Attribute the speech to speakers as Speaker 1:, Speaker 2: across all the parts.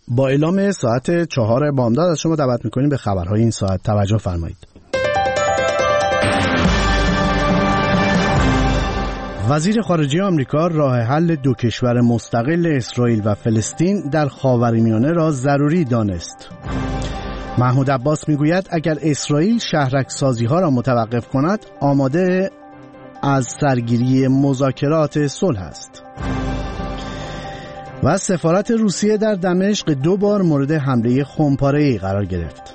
Speaker 1: با اعلام ساعت 4 بامداد از شما دعوت میکنیم به خبرهای این ساعت. توجه فرمایید. وزیر خارجه آمریکا راه حل دو کشور مستقل اسرائیل و فلسطین در خاورمیانه را ضروری دانست. محمود عباس میگوید اگر اسرائیل شهرک سازی ها را متوقف کند آماده از سرگیری مذاکرات صلح است. و سفارت روسیه در دمشق 2 بار مورد حمله خمپاره‌ای قرار گرفت.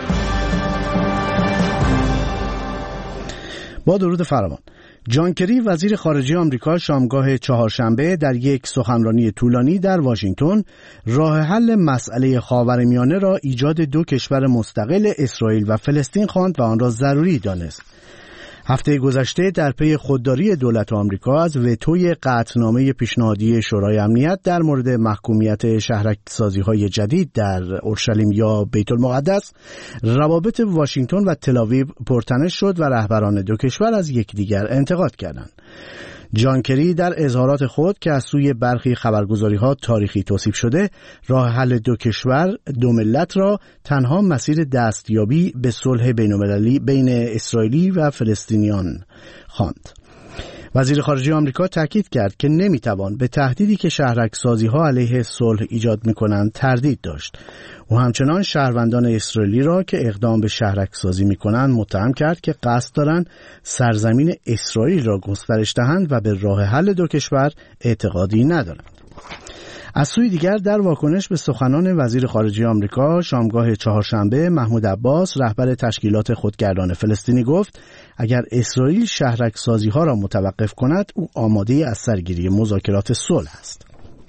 Speaker 1: با درود فراوان، جان کری وزیر خارجه آمریکا شامگاه چهارشنبه در یک سخنرانی طولانی در واشنگتن راه حل مسئله خاورمیانه را ایجاد 2 کشور مستقل اسرائیل و فلسطین خواند و آن را ضروری دانست. هفته گذشته در پی خودداری دولت آمریکا از وتوی قطعنامه پیشنهادی شورای امنیت در مورد محکومیت شهرک‌سازی‌های جدید در اورشلیم یا بیت المقدس، روابط واشنگتن و تل‌آویو پرتنش شد و رهبران 2 کشور از یکدیگر انتقاد کردند. جان کری در اظهارات خود که از سوی برخی خبرگزاری‌ها تاریخی توصیف شده، راه حل 2 کشور 2 ملت را تنها مسیر دستیابی به صلح بین‌المللی بین اسرائیلی و فلسطینیان خواند. وزیر خارجه آمریکا تاکید کرد که نمیتوان به تهدیدی که شهرک‌سازی‌ها علیه صلح ایجاد می‌کنند تردید داشت. او همچنان شهروندان اسرائیلی را که اقدام به شهرک‌سازی می‌کنند متهم کرد که قصد دارند سرزمین اسرائیل را گسترش دهند و به راه حل 2 کشور اعتقادی ندارند. از سوی دیگر در واکنش به سخنان وزیر خارجه آمریکا شامگاه چهارشنبه، محمود عباس رهبر تشکیلات خودگردان فلسطینی گفت اگر اسرائیل شهرک‌سازی‌ها را متوقف کند او آماده از سرگیری مذاکرات صلح است.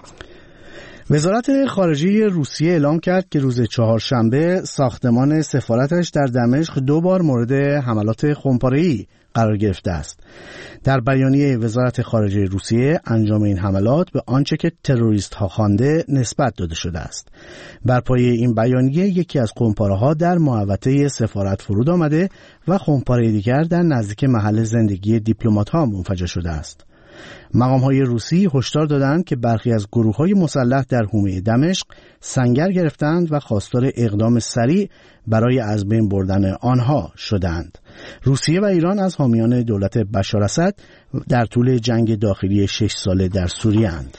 Speaker 1: وزارت خارجه روسیه اعلام کرد که روز چهارشنبه ساختمان سفارتش در دمشق 2 بار مورد حملات خمپاره‌ای قرار گرفته است. در بیانیه وزارت خارجه روسیه انجام این حملات به آنچه که تروریست ها خوانده نسبت داده شده است. بر پایه این بیانیه یکی از خمپاره‌ها در محوطه سفارت فرود آمده و خمپاره دیگر در نزدیک محل زندگی دیپلمات‌ها منفجر شده است. مقام‌های روسی هشدار دادند که برخی از گروه‌های مسلح در حومه دمشق سنگر گرفتند و خواستار اقدام سریع برای از بین بردن آنها شدند. روسیه و ایران از حامیان دولت بشار اسد در طول جنگ داخلی 6 ساله در سوریه اند.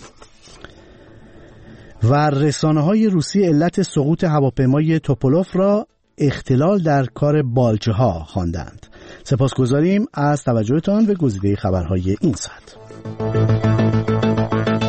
Speaker 1: و رسانه‌های روسی علت سقوط هواپیمای توپولوف را اختلال در کار بالچه‌ها خواندند. سپاسگزاریم از توجهتان به گزیده خبرهای این ساعت.